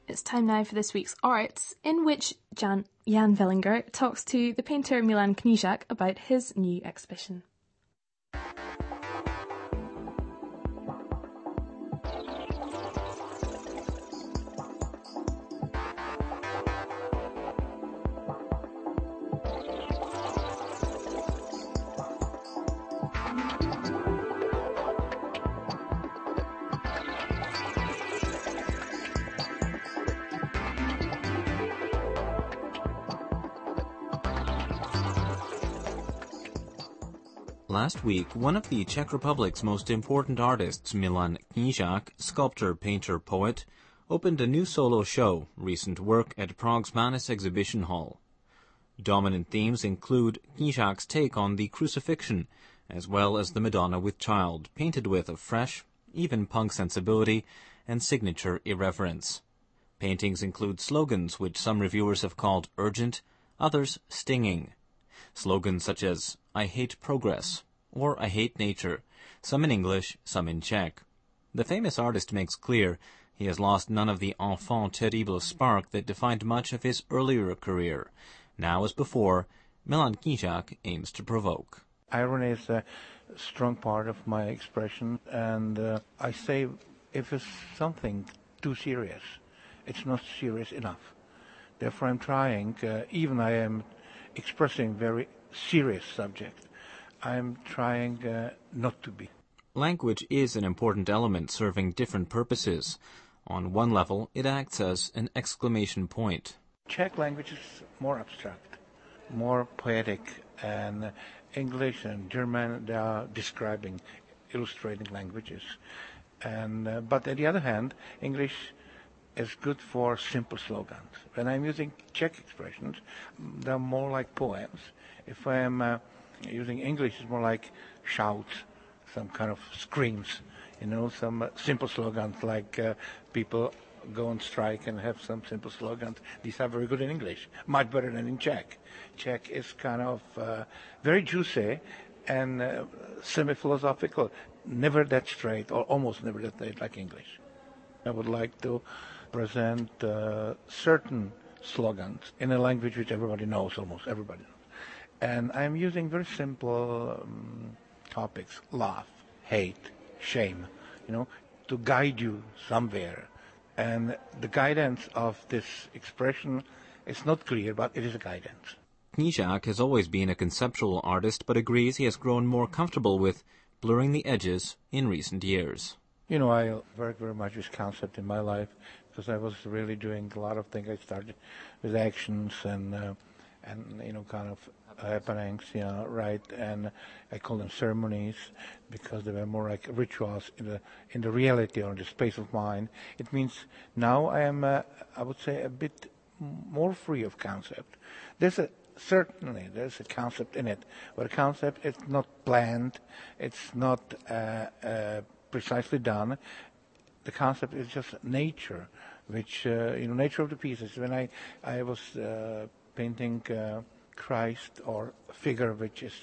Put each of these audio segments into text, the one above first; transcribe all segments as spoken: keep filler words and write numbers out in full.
it's time now for this week's Arts, in which Jan, Jan Vellinger talks to the painter Milan Knížák about his new exhibition. Last week, one of the Czech Republic's most important artists, Milan Knížák, sculptor, painter, poet, opened a new solo show, recent work, at Prague's Manis Exhibition Hall. Dominant themes include Knížák's take on the crucifixion, as well as the Madonna with Child, painted with a fresh, even punk sensibility and signature irreverence. Paintings include slogans which some reviewers have called urgent, others stinging. Slogans such as, "I hate progress," or "I hate nature," some in English, some in Czech. The famous artist makes clear he has lost none of the enfant terrible spark that defined much of his earlier career. Now, as before, Milan Knížák aims to provoke. Irony is a strong part of my expression, and uh, I say if it's something too serious, it's not serious enough. Therefore, I'm trying, uh, even I am expressing very serious subject, I'm trying uh, not to be. Language is an important element serving different purposes. On one level, it acts as an exclamation point. Czech language is more abstract, more poetic, and English and German, they are describing, illustrating languages. And uh, but on the other hand, English is good for simple slogans. When I'm using Czech expressions, they're more like poems. If I'm uh, using English, it's more like shouts, some kind of screams, you know, some uh, simple slogans like uh, people go on strike and have some simple slogans. These are very good in English, much better than in Czech. Czech is kind of uh, very juicy and uh, semi-philosophical, never that straight, or almost never that straight like English. I would like to present uh, certain slogans in a language which everybody knows, almost everybody knows. And I'm using very simple um, topics, love, hate, shame, you know, to guide you somewhere. And the guidance of this expression is not clear, but it is a guidance. Knížák has always been a conceptual artist, but agrees he has grown more comfortable with blurring the edges in recent years. You know, I work very much with concept in my life because I was really doing a lot of things. I started with actions and, uh, and you know, kind of happenings, you know, right? And I call them ceremonies because they were more like rituals in the in the reality or in the space of mind. It means now I am, uh, I would say, a bit more free of concept. There's a certainly there's a concept in it, but a concept is not planned. It's not uh, uh, precisely done. The concept is just nature, which uh, you know, nature of the pieces. When I I was uh, painting uh, Christ or a figure which is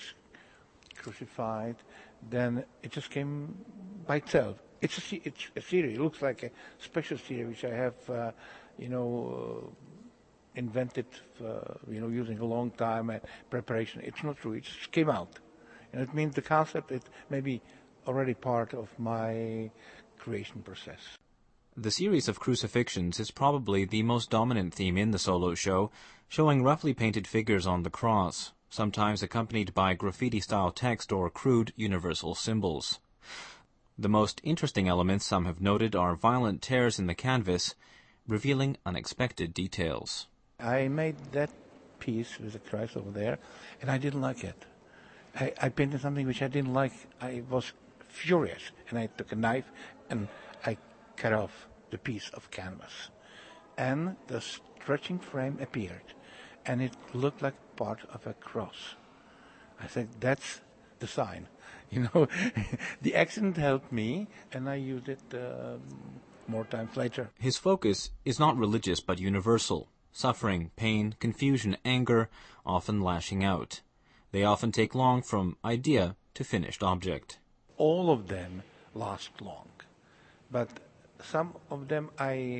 crucified, then it just came by itself. It's a it's a series. It looks like a special series which I have, uh, you know, uh, invented, uh, you know, using a long time and preparation. It's not true. It just came out, and it means the concept is maybe already part of my creation process. The series of crucifixions is probably the most dominant theme in the solo show, showing roughly painted figures on the cross, sometimes accompanied by graffiti-style text or crude universal symbols. The most interesting elements some have noted are violent tears in the canvas, revealing unexpected details. I made that piece with the Christ over there, and I didn't like it. I, I painted something which I didn't like. I was furious, and I took a knife and I cut off the piece of canvas. And the stretching frame appeared, and it looked like part of a cross. I said, that's the sign. You know, the accident helped me, and I used it uh, more times later. His focus is not religious but universal. Suffering, pain, confusion, anger, often lashing out. They often take long from idea to finished object. All of them last long, but some of them I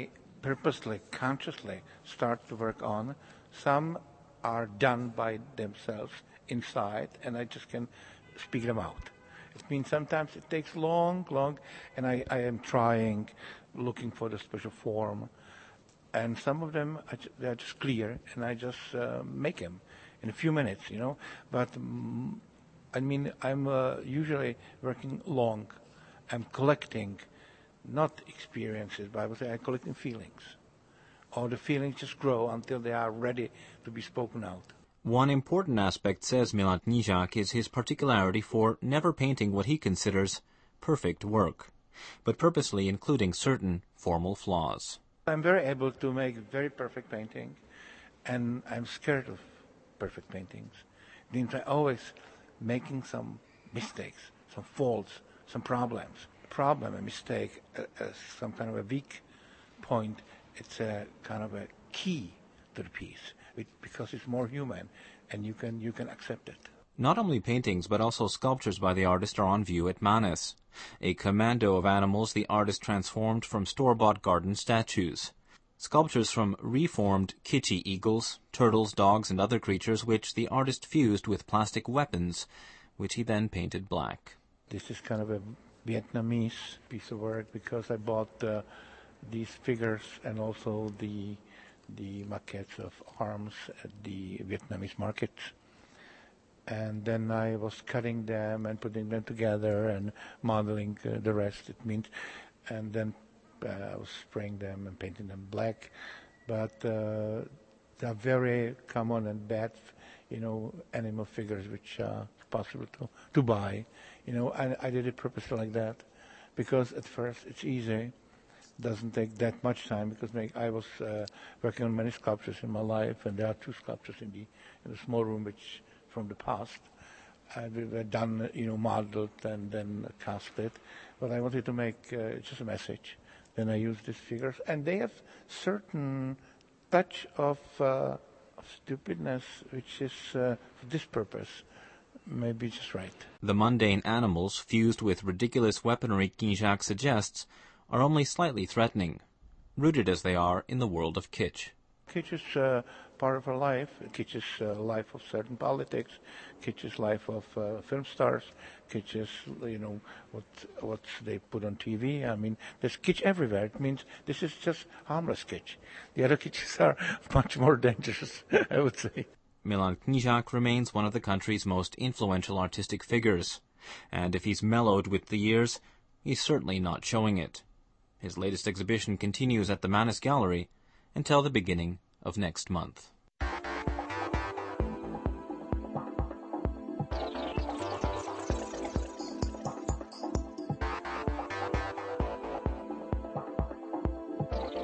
purposely, consciously start to work on. Some are done by themselves inside, and I just can speak them out. It means sometimes it takes long, long, and I, I am trying, looking for the special form. And some of them, I ju- they're just clear, and I just uh, make them in a few minutes, you know. But, mm, I mean, I'm uh, usually working long. I'm collecting, not experiences, but I would say I'm collecting feelings. Or the feelings just grow until they are ready to be spoken out. One important aspect, says Milan Knížák, is his particularity for never painting what he considers perfect work, but purposely including certain formal flaws. I'm very able to make very perfect painting, and I'm scared of perfect paintings. It means I'm always making some mistakes, some faults, some problems. Problem, a mistake, uh, uh, some kind of a weak point, it's a kind of a key to the piece, it, because it's more human, and you can you can accept it. Not only paintings, but also sculptures by the artist are on view at Manus, a commando of animals the artist transformed from store-bought garden statues. Sculptures from reformed kitschy eagles, turtles, dogs, and other creatures which the artist fused with plastic weapons, which he then painted black. This is kind of a Vietnamese piece of work because I bought uh, these figures and also the the maquettes of arms at the Vietnamese markets. And then I was cutting them and putting them together and modeling uh, the rest, it means. And then uh, I was spraying them and painting them black. But uh, they're very common and bad, you know, animal figures which are possible to, to buy. You know, I, I did it purposely like that because at first it's easy. Doesn't take that much time because make, I was uh, working on many sculptures in my life, and there are two sculptures in the in the small room which from the past. Uh, they were done, you know, modeled and then casted. But I wanted to make uh, just a message. Then I used these figures, and they have certain touch of, uh, of stupidness, which is uh, for this purpose. Maybe just right. The mundane animals, fused with ridiculous weaponry, Knížák suggests, are only slightly threatening, rooted as they are in the world of kitsch. Kitsch is uh, part of our life. Kitsch is uh, life of certain politics. Kitsch is life of uh, film stars. Kitsch is, you know, what what they put on T V. I mean, there's kitsch everywhere. It means this is just harmless kitsch. The other kitsches are much more dangerous, I would say. Milan Knížák remains one of the country's most influential artistic figures, and if he's mellowed with the years, he's certainly not showing it. His latest exhibition continues at the Manus Gallery until the beginning of next month.